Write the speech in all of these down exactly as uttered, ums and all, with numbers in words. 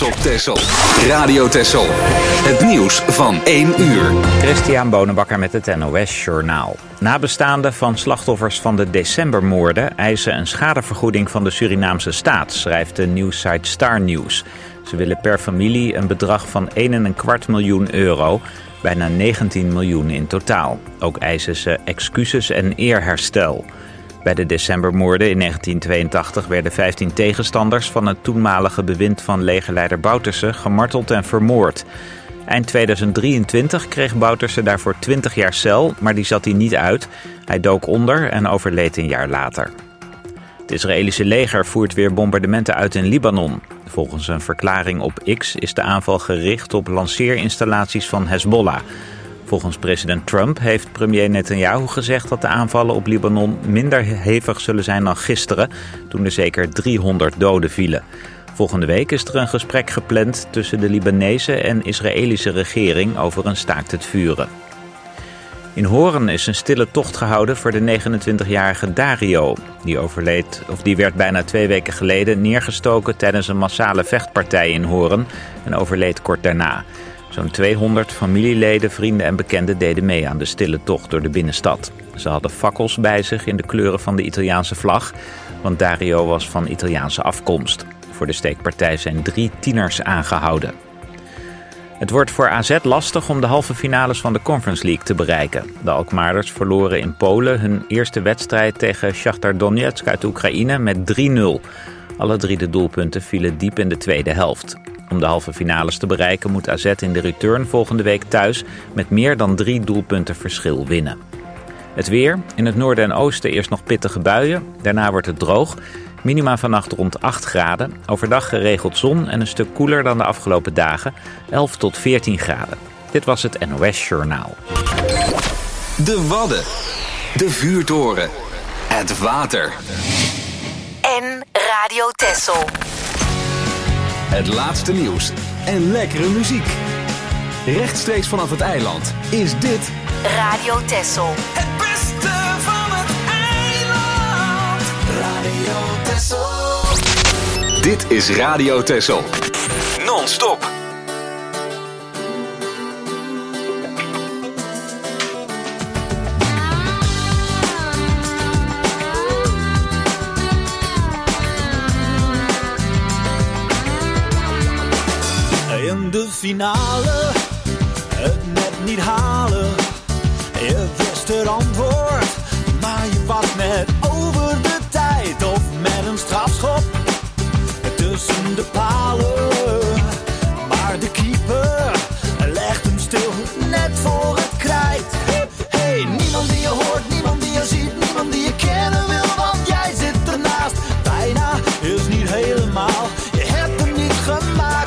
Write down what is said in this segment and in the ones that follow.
trots op Texel. Radio Texel. Het nieuws van één uur. Christian Bonenbakker met het N O S-journaal. Nabestaanden van slachtoffers van de decembermoorden eisen een schadevergoeding van de Surinaamse staat, schrijft de nieuwssite Star News. Ze willen per familie een bedrag van één komma vijf miljoen euro, bijna negentien miljoen in totaal. Ook eisen ze excuses en eerherstel. Bij de decembermoorden in negentien tweeëntachtig werden vijftien tegenstanders van het toenmalige bewind van legerleider Bouterse gemarteld en vermoord. Eind tweeduizend drieëntwintig kreeg Bouterse daarvoor twintig jaar cel, maar die zat hij niet uit. Hij dook onder en overleed een jaar later. Het Israëlische leger voert weer bombardementen uit in Libanon. Volgens een verklaring op X is de aanval gericht op lanceerinstallaties van Hezbollah. Volgens president Trump heeft premier Netanyahu gezegd dat de aanvallen op Libanon minder hevig zullen zijn dan gisteren, toen er zeker driehonderd doden vielen. Volgende week is er een gesprek gepland tussen de Libanese en Israëlische regering over een staakt het vuren. In Hoorn is een stille tocht gehouden voor de negenentwintigjarige Dario. Die overleed, of die werd bijna twee weken geleden neergestoken tijdens een massale vechtpartij in Hoorn en overleed kort daarna. Zo'n tweehonderd familieleden, vrienden en bekenden deden mee aan de stille tocht door de binnenstad. Ze hadden fakkels bij zich in de kleuren van de Italiaanse vlag, want Dario was van Italiaanse afkomst. Voor de steekpartij zijn drie tieners aangehouden. Het wordt voor A Z lastig om de halve finales van de Conference League te bereiken. De Alkmaarders verloren in Polen hun eerste wedstrijd tegen Shakhtar Donetsk uit Oekraïne met drie nul. Alle drie de doelpunten vielen diep in de tweede helft. Om de halve finales te bereiken moet A Z in de return volgende week thuis met meer dan drie doelpunten verschil winnen. Het weer. In het noorden en oosten eerst nog pittige buien. Daarna wordt het droog. Minima vannacht rond acht graden. Overdag geregeld zon en een stuk koeler dan de afgelopen dagen. elf tot veertien graden. Dit was het N O S-journaal. De Wadden. De vuurtoren. Het water. En Radio Texel. Het laatste nieuws en lekkere muziek. Rechtstreeks vanaf het eiland is dit Radio Texel. Het beste van het eiland. Radio Texel. Dit is Radio Texel. Non-stop. In de finale, het net niet halen. Je wist het antwoord, maar je was net over de tijd. Of met een strafschop tussen de palen. Maar de keeper legt hem stil, net voor het krijt. Hey, hey, niemand die je hoort, niemand die je ziet, niemand die je kennen wil. Want jij zit ernaast, bijna is niet helemaal. Je hebt hem niet gemaakt.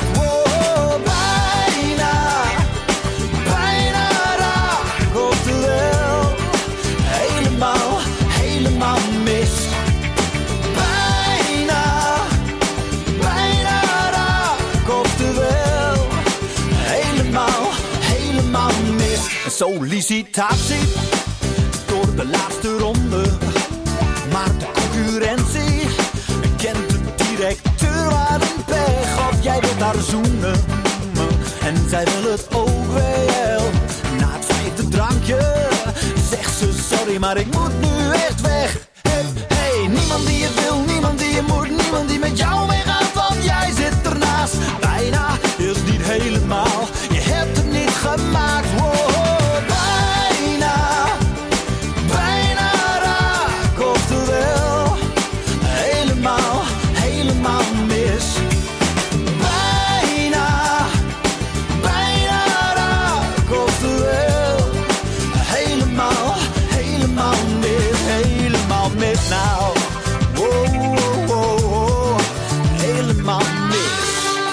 Sollicitatie door de laatste ronde, maar de concurrentie kent de directeur waar een pech. Of jij wilt haar zoenen en zij wil het ook wel. Na het vijfde drankje zegt ze sorry, maar ik moet nu echt weg. Hey, hey, niemand die je wil, niemand die je moet, niemand die met jou meegaat, want jij zit ernaast. Bijna is niet helemaal, je hebt het niet gemaakt. Wow. Nou, wow, wow, wow, wow, helemaal mis.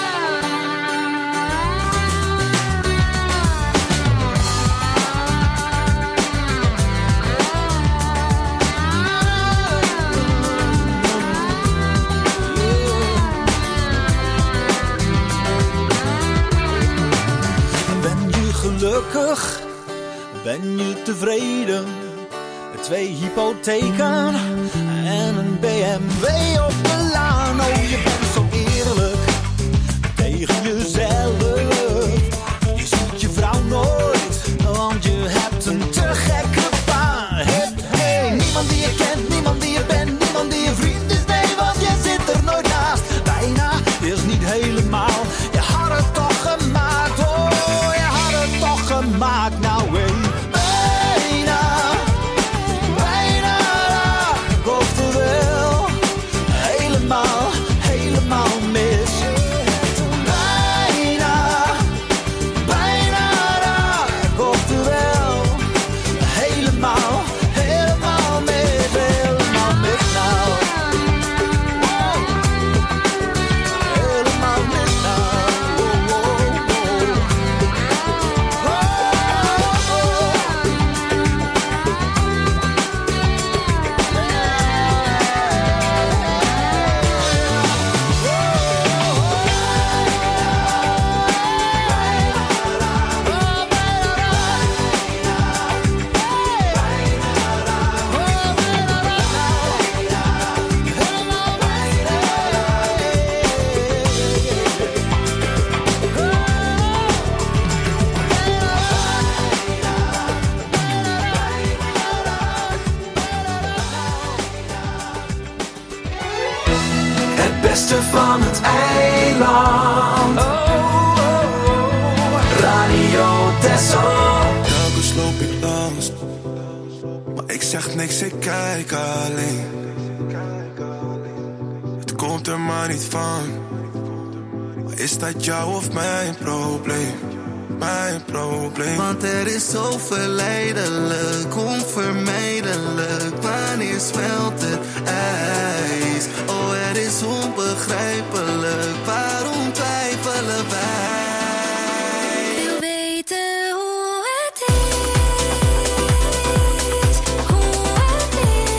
Ben je gelukkig? Ben je tevreden? Twee hypotheken en een B M W op de laan. Oh, je bent zo eerlijk tegen jezelf. Je ziet je vrouw nooit, want je hebt een te gekke baan. Hey, hey, niemand die je kent, niemand die je bent, niemand die je vriend is. Nee, want je zit er nooit naast. Bijna is niet helemaal. Je had het toch gemaakt, oh, je had het toch gemaakt. Nou, hey. Van het eiland. Oh, oh, oh. Radio Texel. Telkens loop ik langs, maar ik zeg niks, ik kijk alleen. Het komt er maar niet van. Maar is dat jou of mijn probleem? Mijn probleem. Want er is zo verleidelijk, onvermijdelijk. Wanneer smelt het ijs? Oh, het is onbegrijpelijk. Waarom twijfelen wij? Wil weten hoe het is, hoe het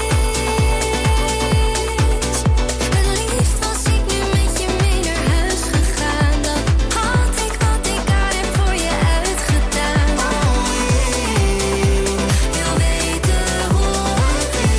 is. Het liefst was ik nu met je mee naar huis gegaan. Dan had ik wat ik daar heb voor je uitgedaan. Oh, wil weten hoe het is.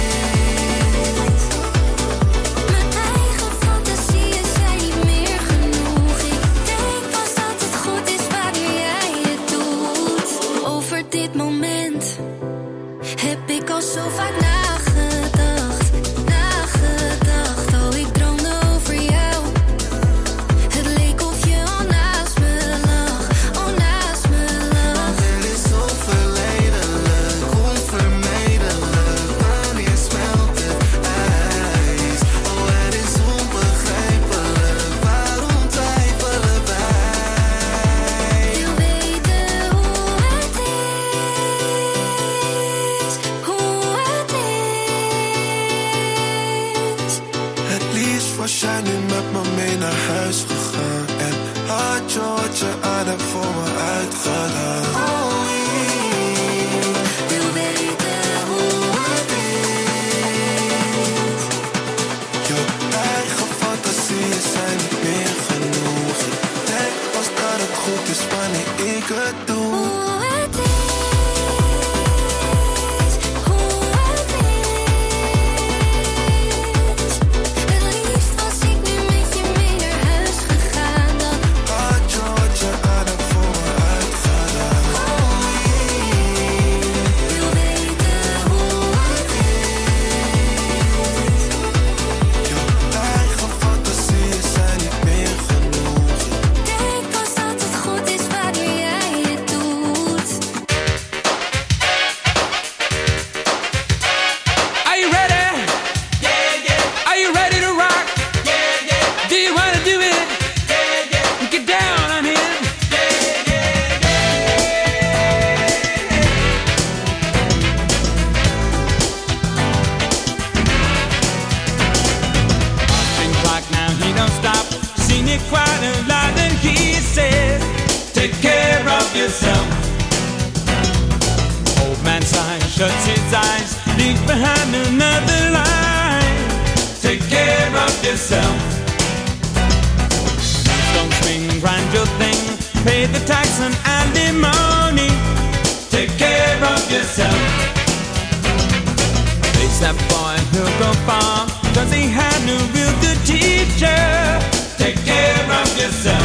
Mijn eigen fantasieën zijn niet meer genoeg. Ik denk pas dat het goed is wanneer jij het doet. Over dit moment heb ik al zo vaak nagedacht, nagedacht. Oh, ik droomde over jou. Het leek of je al naast me lag, al naast me lag. Er is zo verleidelijk, onvermijdelijk. Wanneer smelt het ijs? Oh, het is onbegrijpelijk. Waarom twijfelen wij? Wil weten hoe het is, hoe het is. Het liefst was jij nu met me mee naar huis gegaan. En had je wat je aan hebt voor me uitgedaan. Oh, Wil weten hoe het is. Jouw eigen fantasieën zijn niet meer genoeg. Ik denk pas dat het goed is wanneer ik het doe. Hoe het is, hoe het is. Het liefst was ik nu met je mee naar huis gegaan. Dan Had je wat je aan hebt voor me uitgedaan. wil weten hoe het is. Jouw eigen fantasieën zijn niet meer genoeg. Denk pas dat het goed is wanneer jij het doet. Are you ready? Yeah, yeah. Are you ready to rock? Yeah, yeah. Do you wanna do it? Yeah, yeah. Get down on him. Yeah, yeah, yeah. Clock now, he don't stop. Seen it quite a lot, and he says, take care of yourself. Old man sighs, shuts his eyes, leaves behind another line. Take care of yourself. Don't swing, grind your thing, pay the tax and alimony. Take care of yourself. Face that boy, he'll go far, cause he had no real good teacher. Take care of yourself.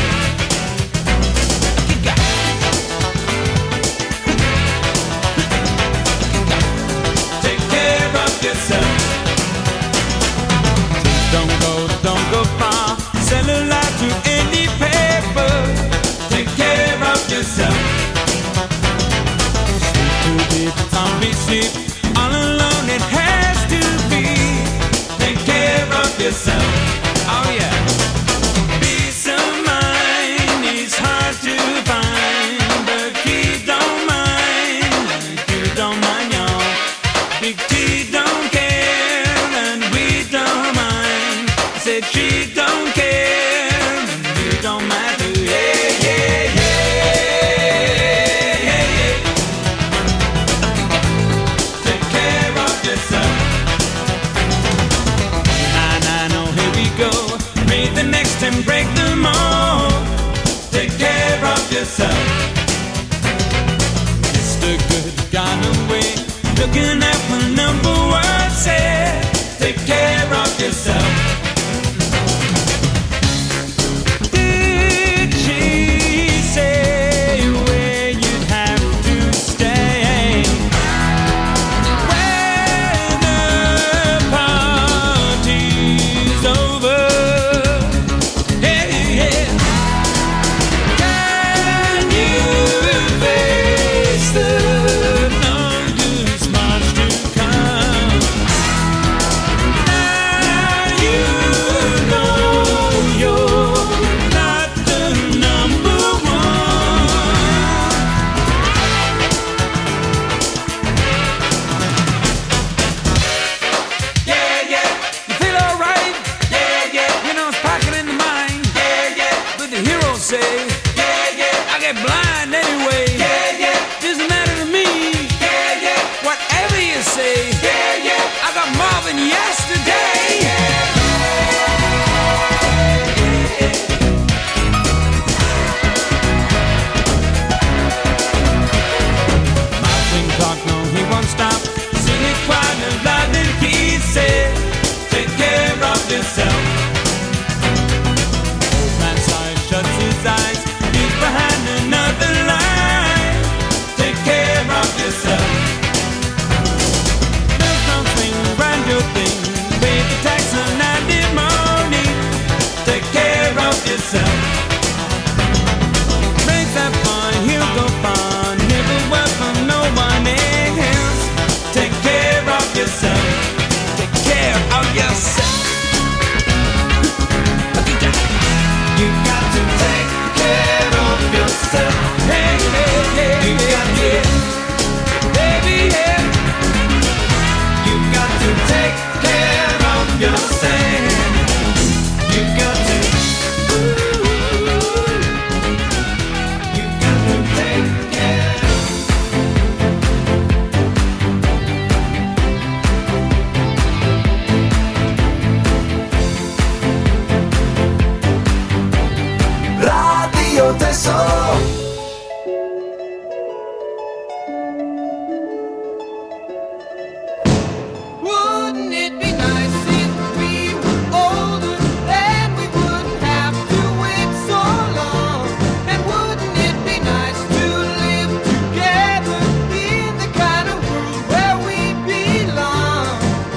Take care of yourself. Don't go, don't go far. Sell a lot to any paper. Take care of yourself. Sleep too deep, zombie sleep. All alone it has to be. Take care of yourself. Oh yeah. Peace of mind is hard to find, but keep don't mind, you don't mind y'all. Big T don't care and we don't mind. I said she don't care and you don't matter. Yeah, yeah, yeah, yeah, yeah. Take care of yourself. Nah, nah, no, here we go. Read the next and break them all. Take care of yourself. Mister Good got away, looking at the number one said. Take care of yourself. Did she say where you'd have to stay? When the party's over, hey, yeah. Can you face the longest march to come? Now you know you're not the number one. Yeah, yeah, you feel alright? Yeah, yeah, you know it's packing in the mind. Yeah, yeah, but the heroes say, yeah, yeah, I get blind anyway. Yeah, yeah, doesn't matter to me. Yeah, yeah, whatever you say. Yeah, yeah, I got more than yesterday. Marching clock, no, he won't stop. Sing it quite as loud as he said. Take care of yourself. Old man side shuts his eyes. He's behind another line. Take care of yourself. There's no swing around your thing. Pay the tax on alimony. Take care of yourself. Raise that boy, he'll go far. Never work for no one else. Take care of yourself. Take care of yourself. You got to take care of yourself. Hey, hey, hey, you got to, baby, yeah. You got to take care of yourself. You got to, ooh, you got to take care. Radio Tesoro. Wouldn't it be nice if we were older and we wouldn't have to wait so long? And wouldn't it be nice to live together in the kind of world where we belong?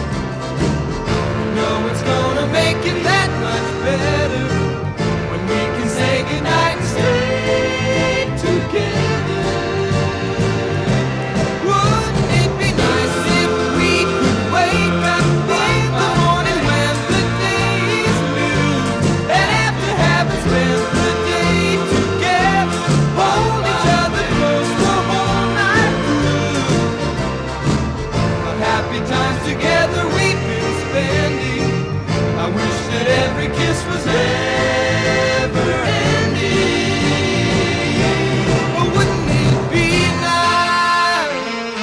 No, it's gonna make it that much better when we can say goodnight and stay together. Wouldn't it be nice if we could wake up in the morning when the day is new, and after having spent the day together, hold each other close the whole night through? What happy times together we've been spending. I wish that every kiss was never ending. But wouldn't it be nice?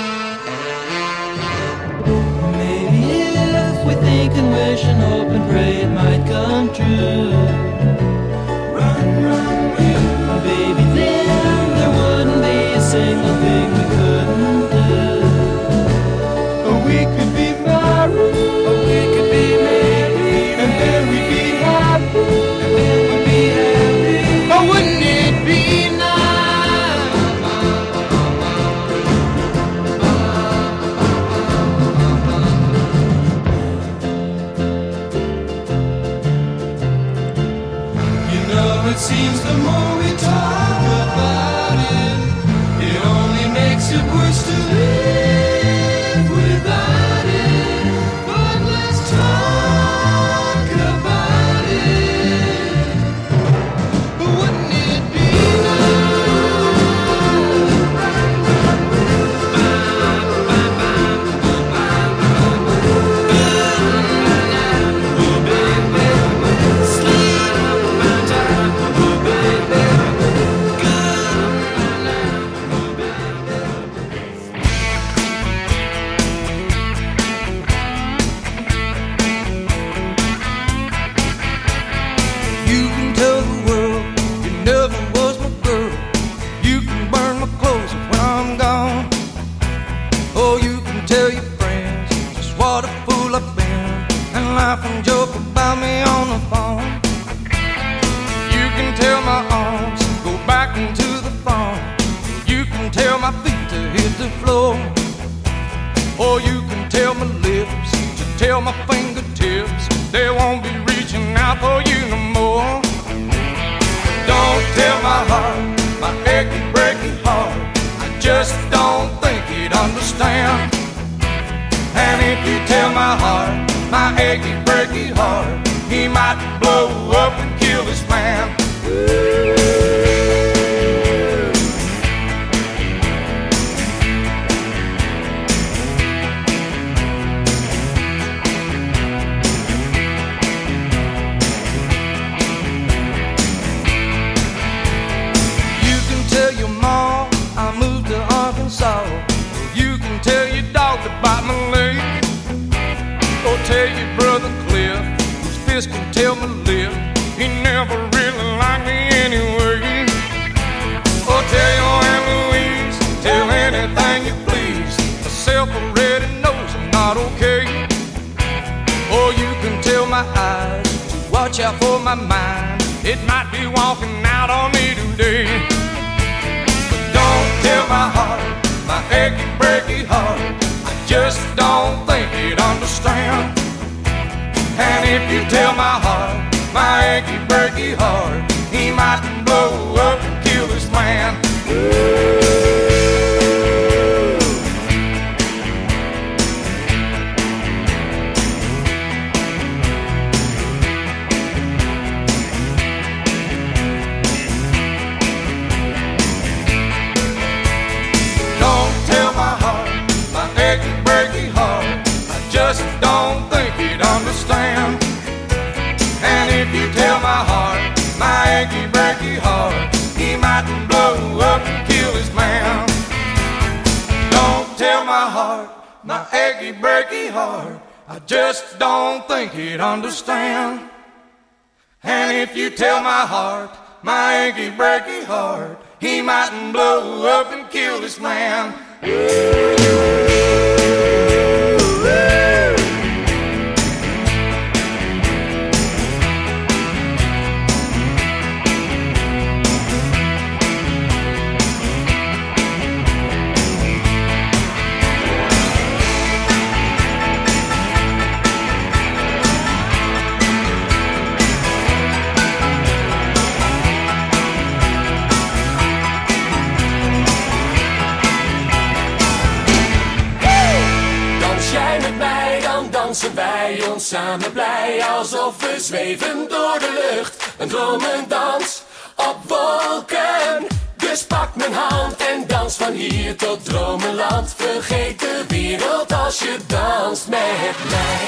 Maybe if we think and wish and hope and pray it might come true. Run, run, you, baby, then there wouldn't be a single thing we couldn't do. Or we could be married, or we could be married, and then we'd be happy, and then we'd seems the more we talk about it, it only makes it worse to live without it. But let's talk about it. Wouldn't it be and joke about me on the phone. You can tell my arms go back into the farm. You can tell my feet to hit the floor. Or you can tell my lips to tell my fingertips they won't be reaching out for you no more. Don't tell my heart, my achy, breaky heart, I just don't think he'd understand. And if you tell my heart, my achy, breaky heart, he might blow up and kill this man. You can tell your mom I moved to Arkansas. You can tell your dog to bite my leg. Or tell your brother Cliff, whose fist can tell my lip, he never really liked me anyway. Or tell your Aunt Louise, tell anything you please, myself already knows I'm not okay. Or you can tell my eyes to watch out for my mind, it might be walking out on me today. But don't tell my heart, my achy, breaky heart, I just don't think he'd understand. And if you tell my heart, my achy, breaky heart, he might blow up and kill this man. Don't tell my heart, my achy, breaky heart, I just don't think he'd understand. And if you tell my heart, my achy, breaky heart, he might blow up and kill his man. Don't tell my heart, my achy, breaky heart, I just don't think he'd understand. And if you tell my heart, my achy, breaky heart, he might blow up and kill this man. Dansen wij ons samen blij, alsof we zweven door de lucht. Een dromendans op wolken. Dus pak mijn hand en dans van hier tot dromenland. Vergeet de wereld als je danst met mij.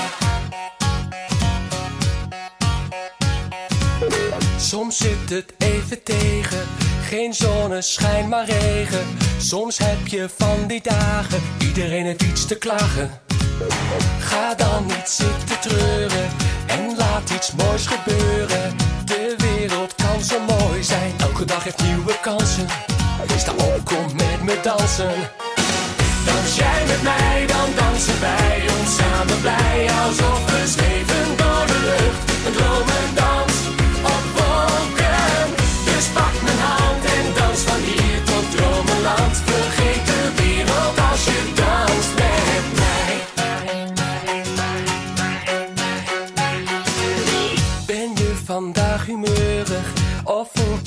Soms zit het even tegen, geen zonneschijn maar regen. Soms heb je van die dagen, iedereen heeft iets te klagen. Ga dan niet zitten treuren en laat iets moois gebeuren. De wereld kan zo mooi zijn, elke dag heeft nieuwe kansen. Sta op, kom met me dansen. Dans jij met mij, dan dansen wij ons samen blij. Alsof we zweven door de lucht, een dromendans op wolken. Dus pak mijn hand en dans van hier tot dromenland. Vergeet de wereld als je danst met mij. Ben je vandaag humeurig of voelt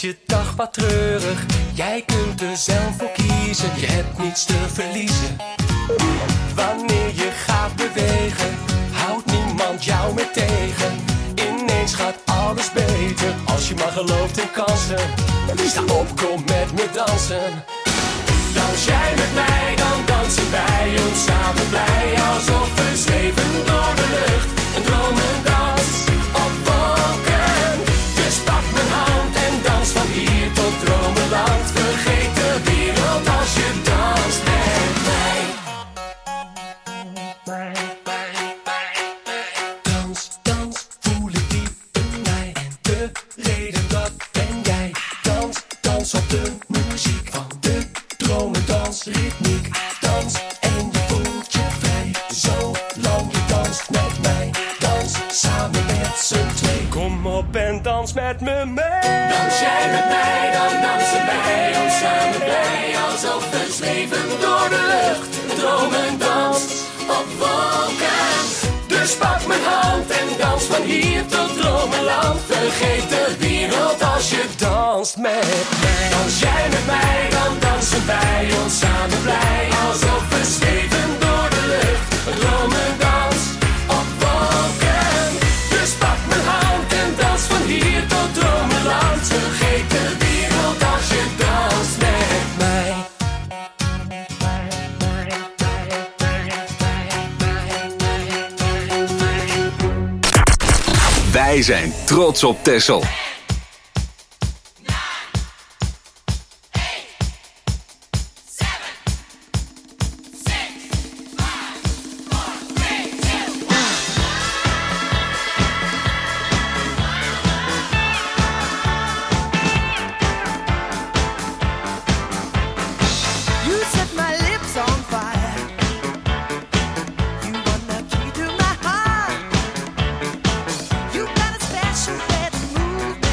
zelf voor kiezen, je hebt niets te verliezen. Wanneer je gaat bewegen, houdt niemand jou meer tegen. Ineens gaat alles beter, als je maar gelooft in kansen. Sta op, kom met me dansen. Dans jij met mij, dan dansen wij ons samen blij. Alsof we zweven door de lucht, een dromendans op wolken. Dus pak mijn hand en dans van hier tot dromenland. Vergeet de wereld als je danst met mij. Dans, dans, voel ik diep in mij. En de reden dat ben jij. Dans, dans op de muziek van de dromendansritmiek. Dans en je voelt je vrij. Zolang je danst met mij. Dans samen met z'n twee. Kom op en dans met me mee. Dans jij met mij, dan dansen wij ons samen blij. Alsof we zweven door de lucht. Dromendans op wolken. Dus pak mijn hand en dans van hier tot dromenland. Vergeet de wereld als je danst met mij. Dans jij met mij, dan dansen wij ons samen blij. Alsof we zweven door de lucht. Een dromendans op wolken. Dus pak mijn hand en dans van hier tot dromenland. Vergeet de wereld als je danst met mij. Wij zijn trots op Texel. Special way to move me.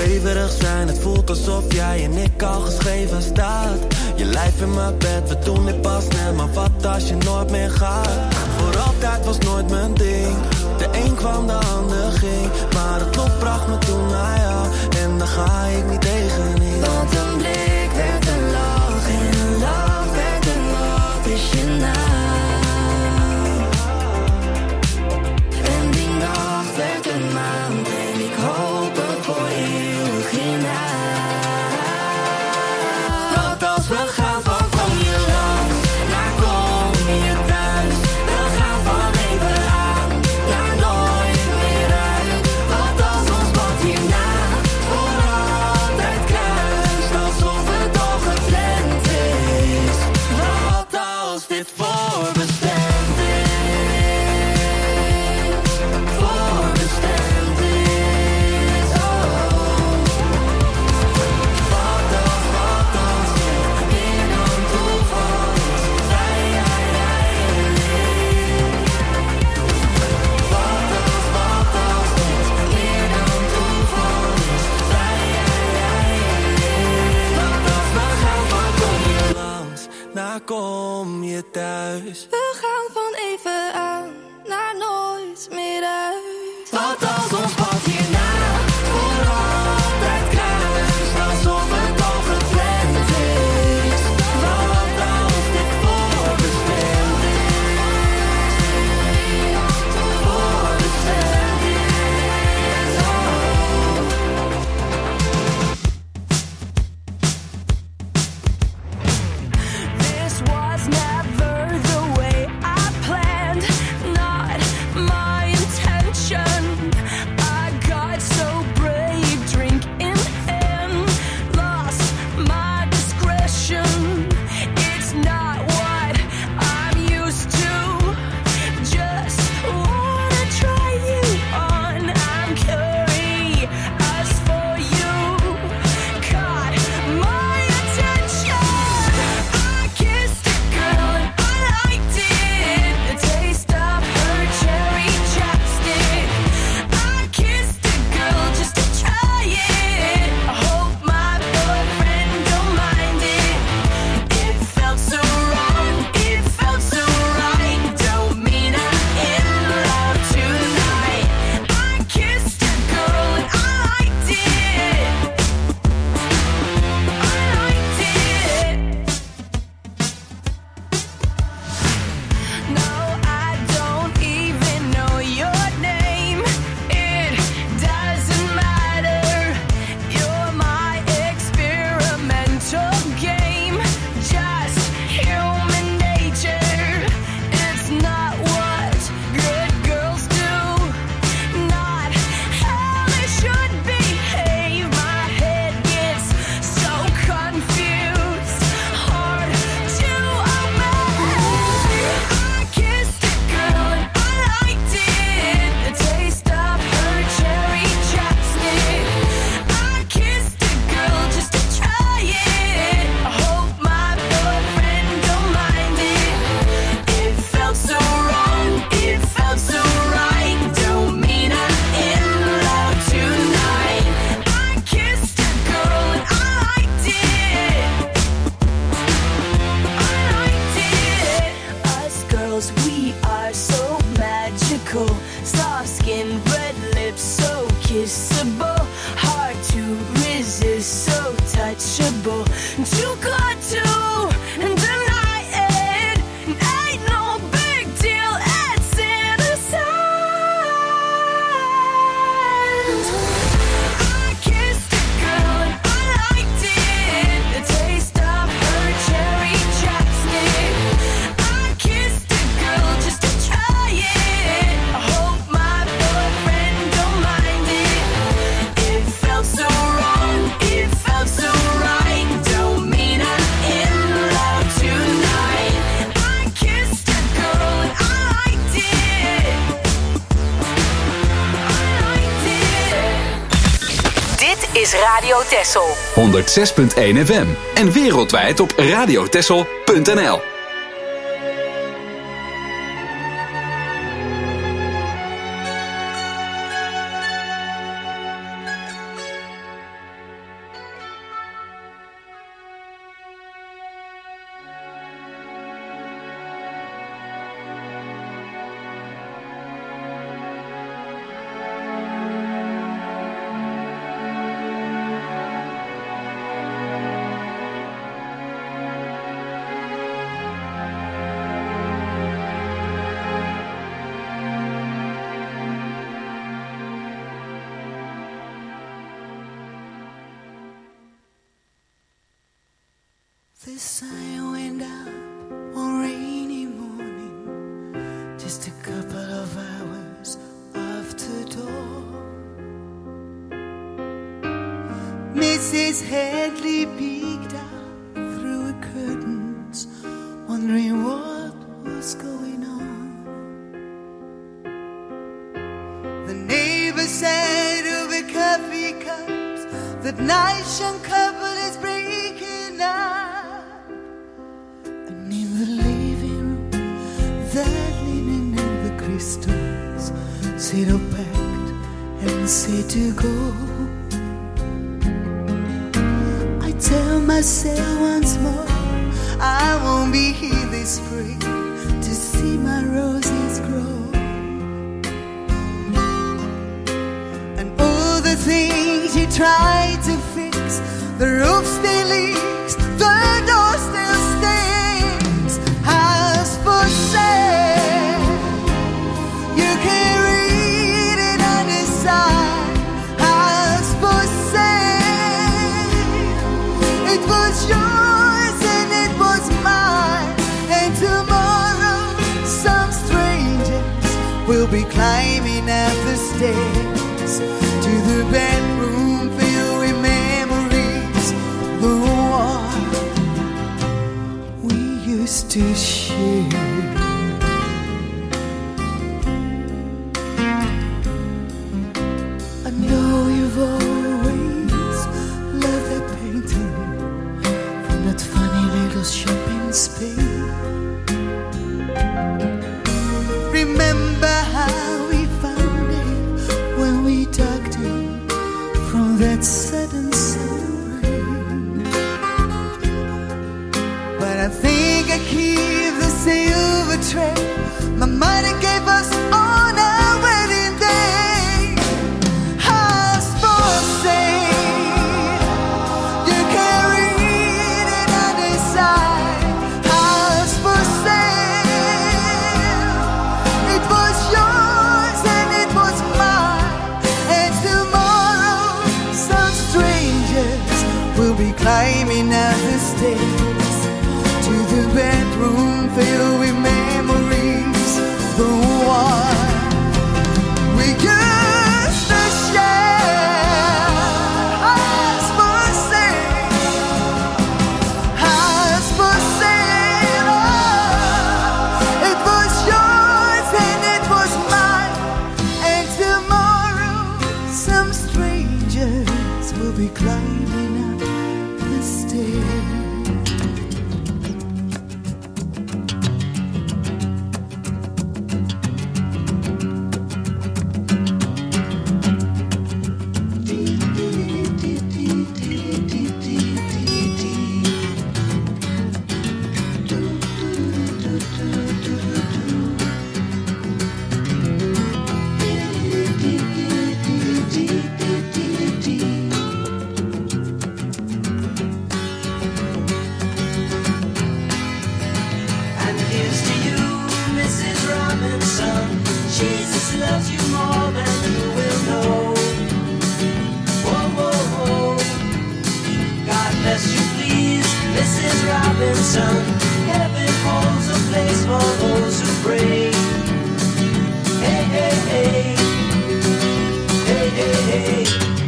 zweverig zijn, het voelt alsof jij en ik al geschreven staat. Je lijf in mijn bed, we doen dit pas net, maar wat als je nooit meer gaat? Voor altijd was nooit mijn ding, de een kwam, de ander ging, maar het lot bracht me toen naar jou, en daar ga ik niet tegenin. Want een blik werd een lach, en een lach werd een nacht, is je naam. En die nacht werd een maand, en ik hoop er voor eeuwig in haar. Want als we gaan van kom je langs, naar kom je thuis. We gaan van even aan, naar nooit meer uit. Want als ons pad hierna voor altijd kruist, alsof het al gepland is. Wat als dit voorbestemd is, voorbestemd is, oh. Wat als, wat als dit meer dan toeval is, jij, jij, jij en ik. Wat als, wat als dit meer dan toeval is, jij, jij, jij en ik. Want als we gaan van kom je langs, naar kom je thuis. We gaan van even aan, naar nooit meer uit. Wat als ons pad hierna voor altijd kruist, alsof het al gepland is. Wat als dit voorbestemd is, voorbestemd is, oh. This was never the way I planned, not my intention. I got so brave, drink in hand, lost my discretion. It's not what I'm used to. Just wanna try you on. I'm curious for you. Caught my attention. I kissed a girl and I liked it. The taste of her cherry chapstick. I kissed a girl just to try it. I hope my boyfriend don't mind it. It felt so wrong, it felt so right. Don't mean I'm in love tonight. I kissed a girl and I liked it. I liked it. No, I don't even know your name. It doesn't matter. You're my experimental game. Just human nature. It's not what good girls do. Not how they should behave. My head gets so confused. Hard to obey. I kissed a girl and I liked it. The taste of her cherry chapstick. I kissed a girl just to try it. I hope my boyfriend don't mind it. It felt so wrong, it felt so right. Don't mean I'm in love tonight. I kissed a girl and I liked it. I liked it. Us girls, we are so magical. Soft skin, red lips, so kissable. Hard to resist, so touchable. Too good to deny it. Ain't no big deal, it's innocent. I kissed a girl and I liked it. The taste of her cherry chapstick. I kissed a girl just to try it. I hope my boyfriend don't mind it. It felt so wrong, it felt so right. Don't mean I'm in love tonight. I kissed a girl and I liked it. I liked it. Dit is Radio Texel. honderdzes punt één F M en wereldwijd op radiotexel punt n l. just a couple of hours after dawn. Missus Headley peeked out through her curtains, wondering what was going on. The neighbor said over coffee cups that nice young couple is breaking up. And in the living room, that linen and the crystals said all packed and said to go. I tell myself once more I won't be here this spring to see my roses grow. And all the things you tried to fix, the roof still leaks, the door still stinks. House for sale, you can read it on the side. House for sale, it was yours and it was mine. And tomorrow some strangers will be climbing up the stairs to the bedroom filled with memories, the one we used to share. I know you've always loved that painting from that funny little shop in Spain. Remember how we found it when we tugged it from that sudden summer rain. But I think I keep the silver tray my mother gave us on our wedding day. House for sale, you can read it on the side. House for sale, it was yours and it was mine. And tomorrow some strangers will be climbing up the stairs to the bedroom filled with memories, the one we used to share. House for sale, house for sale, oh, it was yours and it was mine. And tomorrow some strangers will be climbing up the stairs. And here's to you, Missus Robinson. Jesus loves you more than you will know. Whoa, whoa, whoa. God bless you, please, Missus Robinson. Heaven holds a place for those who pray. Hey, hey, hey. Hey, hey, hey.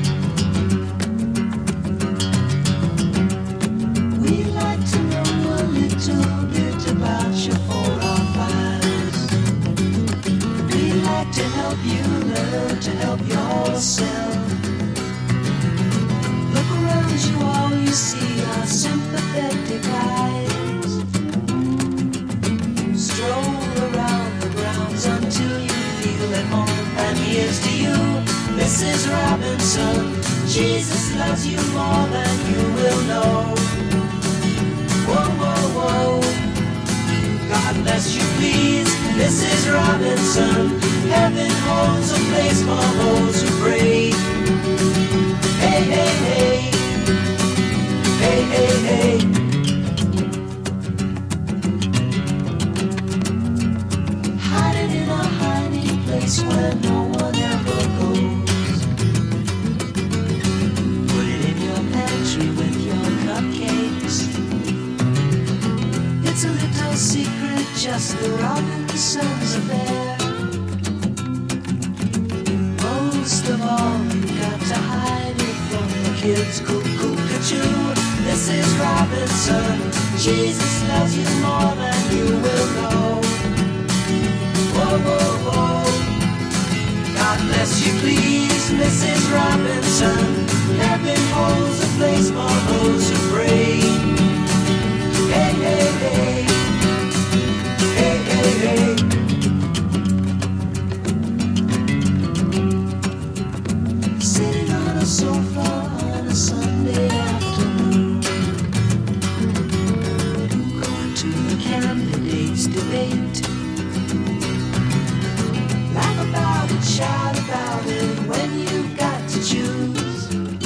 We'd like to know a little bit about your four or fives. We'd like to help you learn to help yourself. Look around you, all you see are sympathetic eyes. Stroll around the grounds until you feel at home. And here's to you, Missus Robinson. Jesus loves you more than you will know. Whoa, whoa, whoa. God bless you, please, Missus Robinson. Heaven holds a place for those who pray. Hey, hey, hey. Hey, hey, hey. Hide it in a hiding place where no one ever goes. Put it in your pantry with your cupcakes. It's a little secret, just the Robinson the sun's affair. Most of all, you got to hide it from the kids. Cuckoo-cuckoo, Missus Robinson. Jesus loves you more than you will know. Whoa, whoa, whoa. God bless you, please, Missus Robinson. Heaven holds a place for those who pray. Hey, hey, hey. Hey, hey, hey. Sitting on a sofa on a Sunday afternoon, going to the candidates' debate. Laugh about it, shout about it when you've got to choose.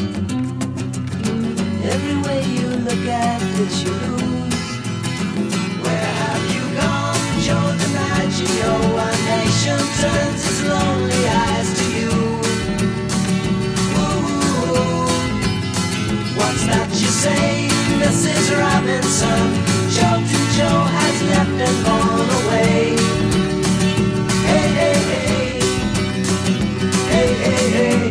Every way you look at it, you lose. Where have you gone, Joe DiMaggio? A nation turns its lonely eyes to you. Ooh, what's that you say, Missus Robinson? Joe to Joe has left and gone away. Hey, hey, hey. Hey, hey, hey.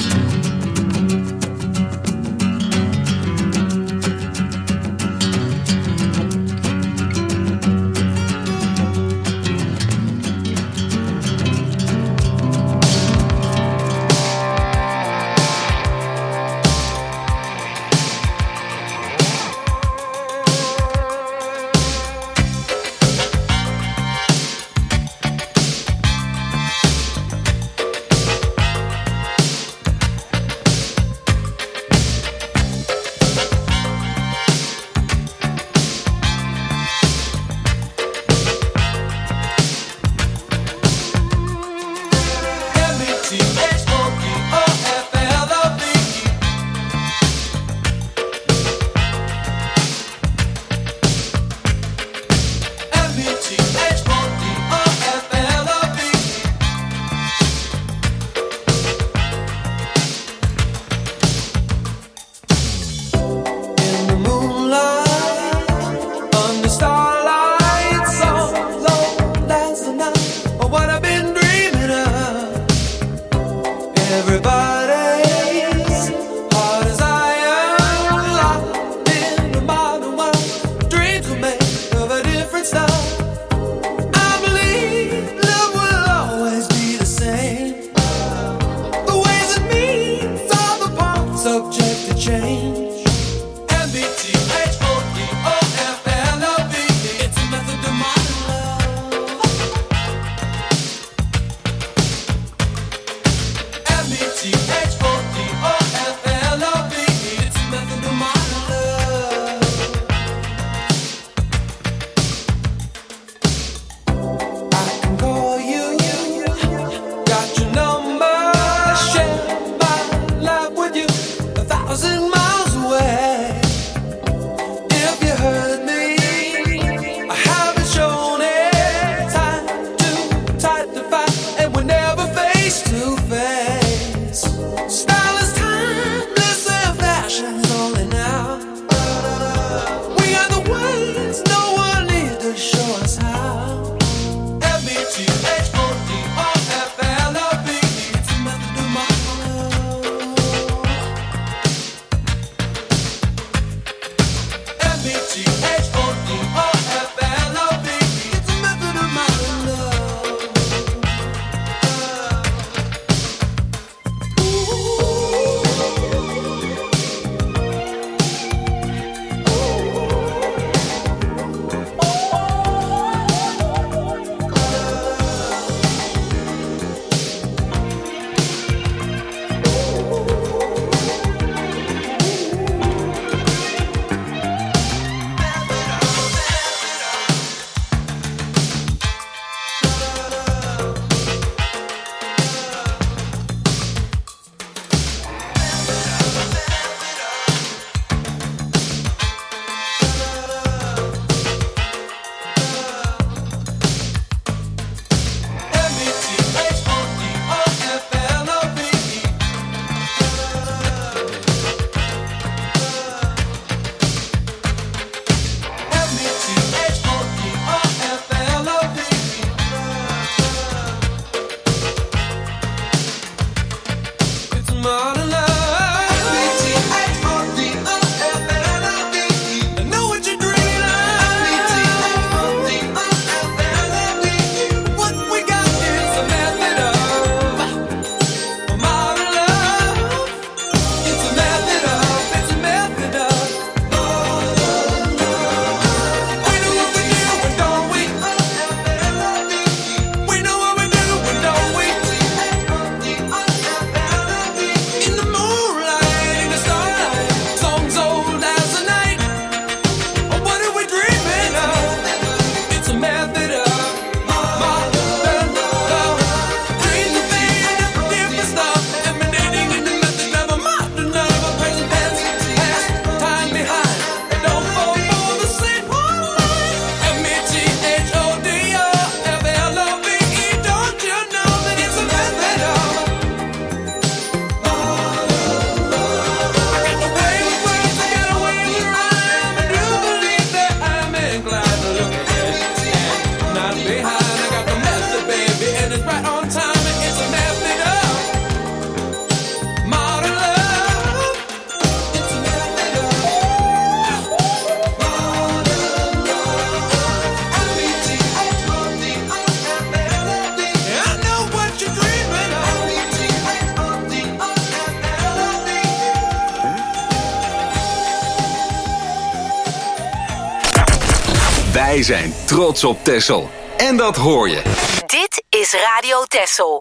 Wij zijn trots op Texel. En dat hoor je. Dit is Radio Texel.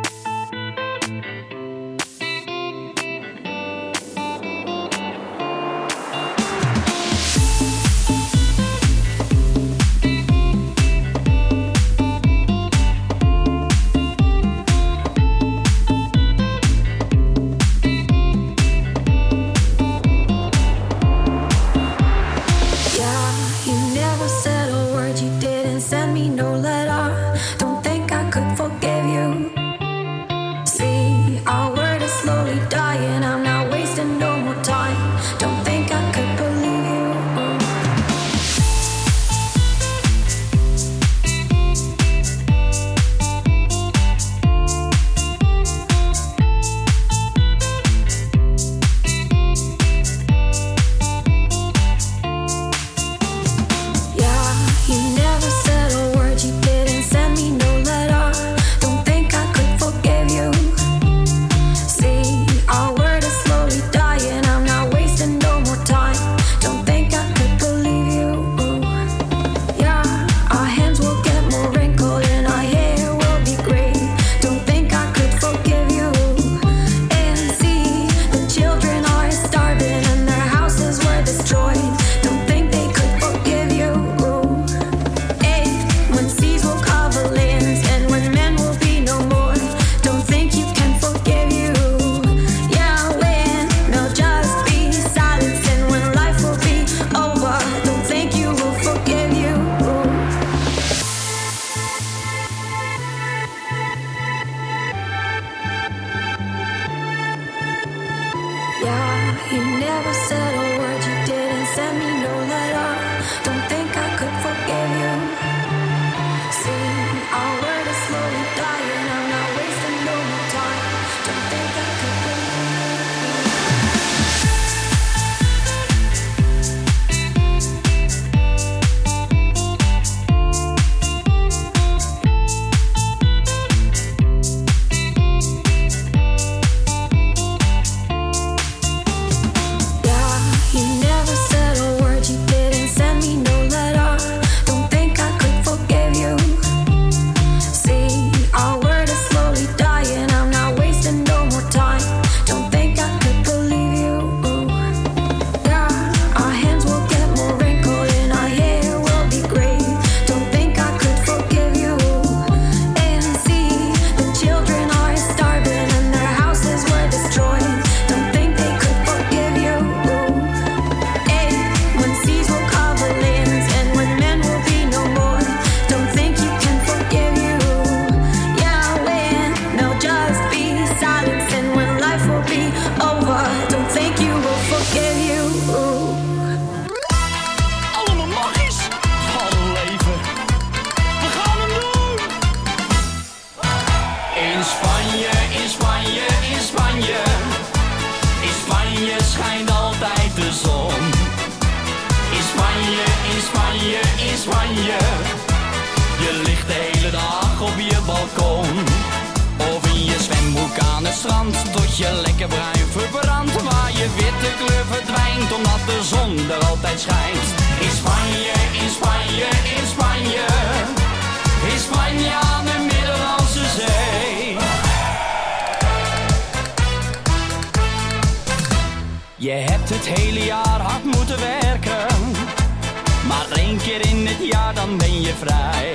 Je hebt het hele jaar hard moeten werken, maar één keer in het jaar dan ben je vrij.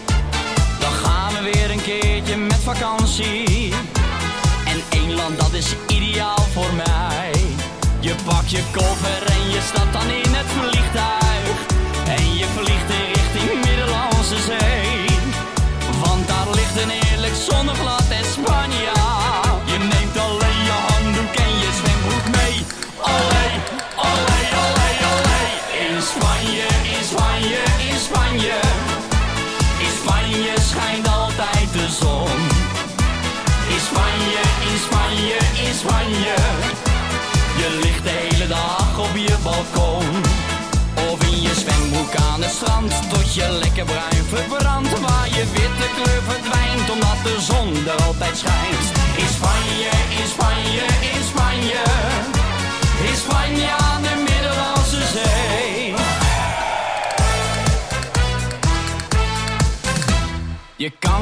Dan gaan we weer een keertje met vakantie, en één land dat is ideaal voor mij. Je pakt je koffer en je stapt dan in het vliegtuig, en je vliegt in richting Middellandse Zee. Want daar ligt een heerlijk zonnig land in Spanje. Je neemt alleen je handdoek en je zwembroek mee. Olé, olé, olé, olé. In Spanje, in Spanje, in Spanje. In Spanje schijnt altijd de zon. In Spanje, in Spanje, in Spanje. Je ligt de hele dag op je balkon, of in je zwembroek aan het strand, tot je lekker bruin verbrandt, waar je witte kleur verdwijnt, omdat de zon er altijd schijnt. In Spanje, in Spanje, in Spanje. In Spanje aan de Middellandse Zee.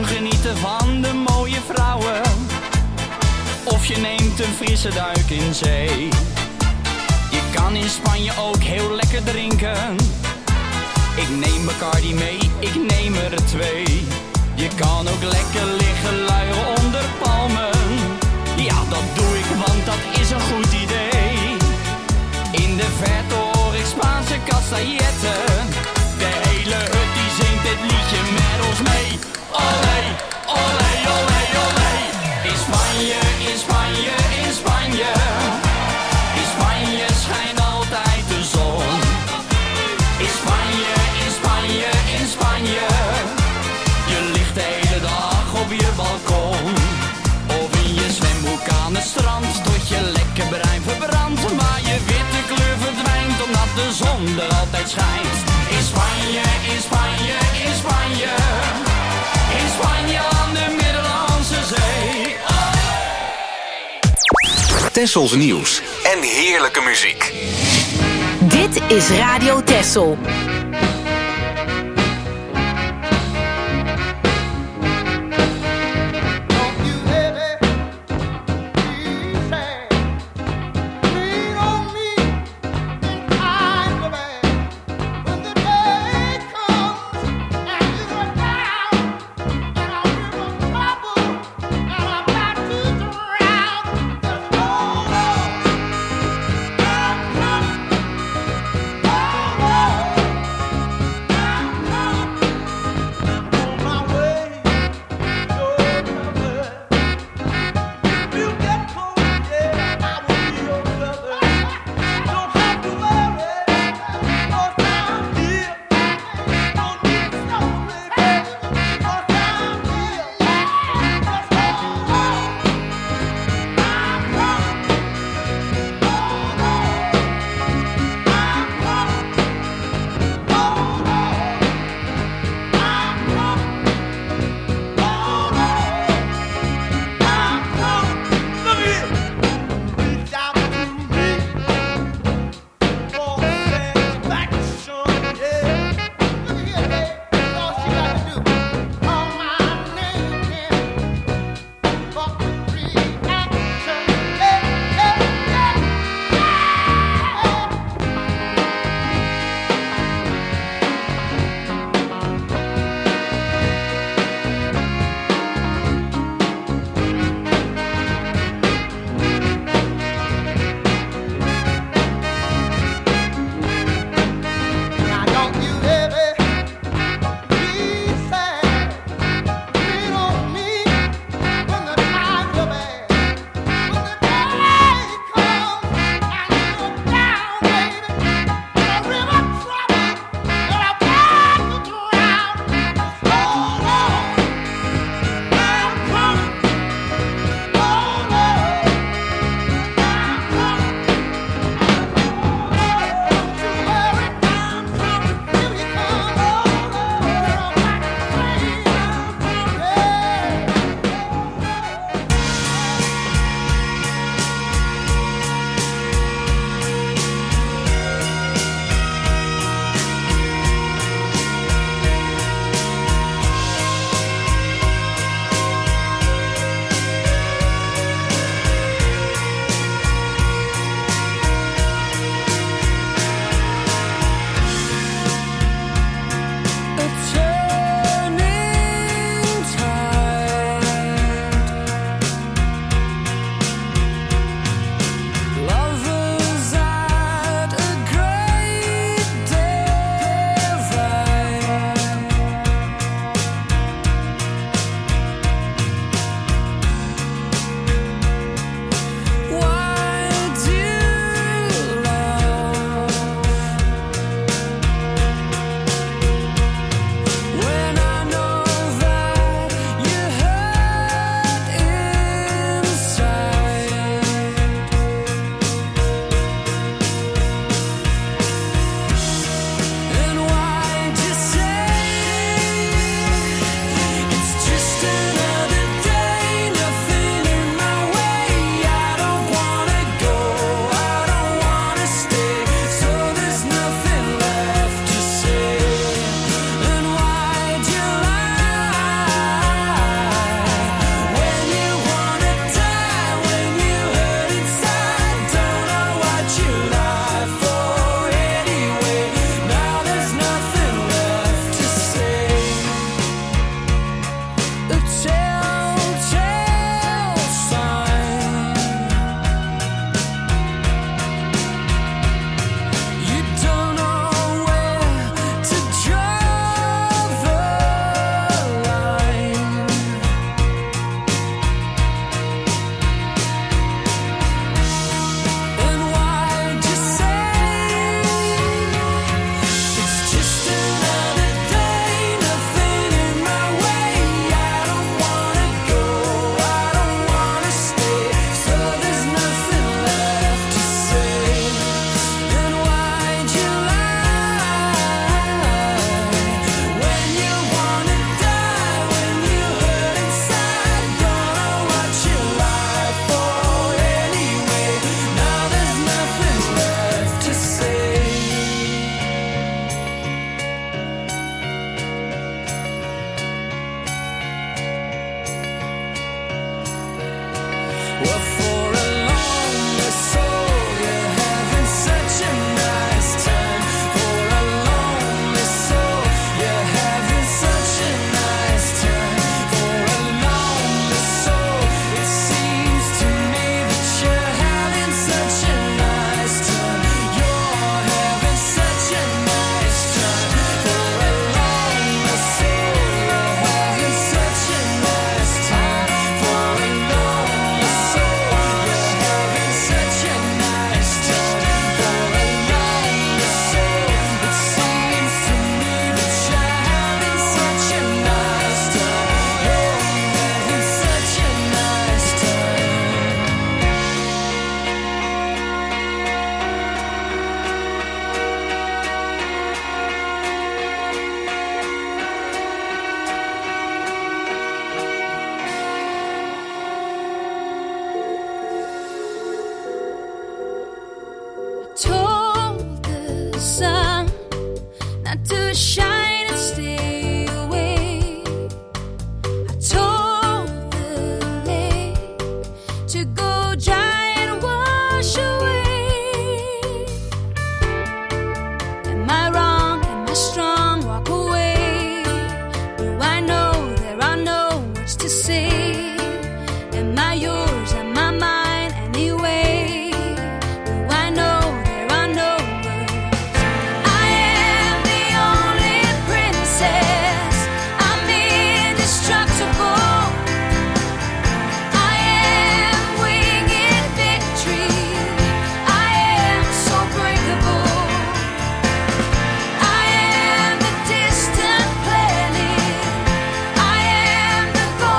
genieten van de mooie vrouwen. Of je neemt een frisse duik in zee. Je kan in Spanje ook heel lekker drinken. Ik neem Bacardi mee, ik neem er twee. Je kan ook lekker liggen luieren onder palmen. Ja, dat doe ik, want dat is een goed idee. In de verte hoor ik Spaanse castailletten. De hele hut die zingt dit liedje met ons mee. Olé, olé, olé, olé. In Spanje, in Spanje, in Spanje. In Spanje schijnt altijd de zon. In Spanje, in Spanje, in Spanje. Je ligt de hele dag op je balkon. Of in je zwembroek aan het strand. Tot je lekker brein verbrandt. Maar je witte kleur verdwijnt omdat de zon er altijd schijnt. In Spanje, in Spanje, in Spanje. In Spanje aan de Middellandse Zee. Tessels nieuws en heerlijke muziek. Dit is Radio Tessel. say